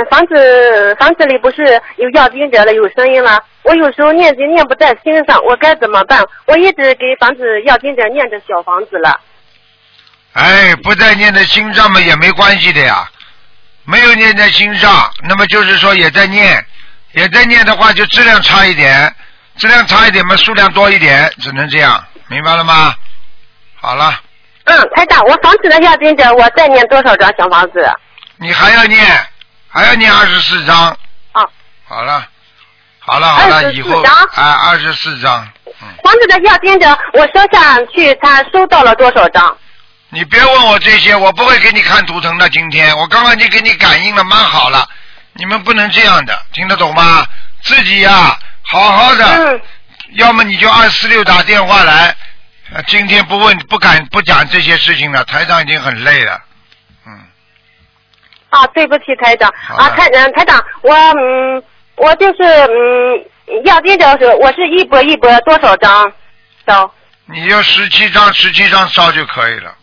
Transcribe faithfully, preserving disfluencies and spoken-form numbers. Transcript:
房子房子里不是有要经者了，有声音了。我有时候念经念不在心上，我该怎么办？我一直给房子要经者念着小房子了。 哎，不在念在心上嘛也没关系的呀，没有念在心上，那么就是说也在念，也在念的话就质量差一点，质量差一点嘛数量多一点，只能这样，明白了吗？好了。 嗯，台长，我房子的要经者，我再念多少张小房子？ 你还要念，还要念二十四章。 哦。 好了，好了好了，以后哎二十四章。嗯。 房子的要经者，我收下去，他收到了多少张？ 你别问我这些，我不会给你看图腾的。今天我刚刚已经给你感应了，蛮好了。你们不能这样的，听得懂吗？自己呀、啊，好好的。嗯。要么你就二四六打电话来。今天不问不敢不讲这些事情了，台长已经很累了。嗯。 啊，对不起，台长。啊，台嗯，台长，我嗯，我就是嗯，要经者是我是一波一波多少张烧？ 你就十七张，十七张烧就可以了。